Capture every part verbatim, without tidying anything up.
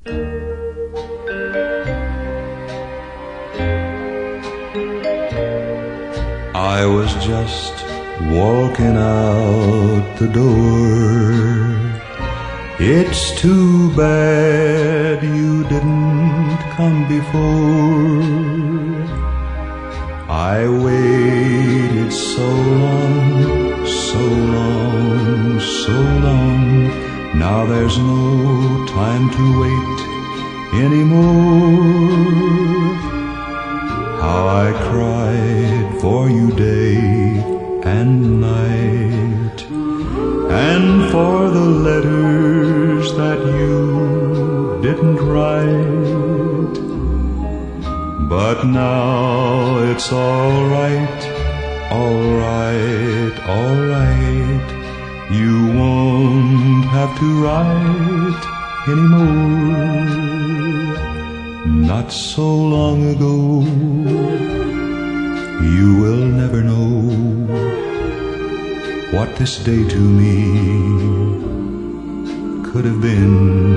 I was just walking out the door. It's too bad you didn't come before. I waited so long, so long, so long. Now there's no time to wait anymore. How I cried for you day and night, and for the letters that you didn't write. But now it's all right, all right, all right. You won't have to write anymore. Not so long ago, you will never know what this day to me could have been.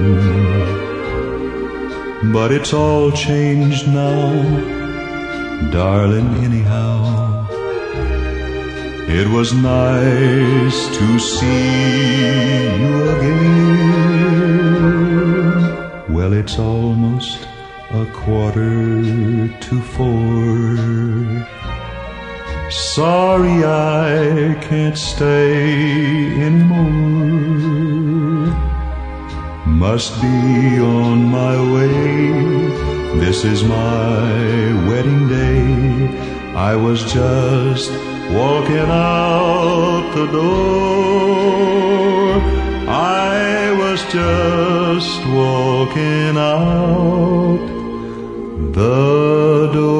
But it's all changed now, darling, anyhow. It was nice to see you again. Well, it's almost a quarter to four. Sorry I can't stay anymore. Must be on my way. This is my wedding day. I was just walking out the door. I was just walking out the door.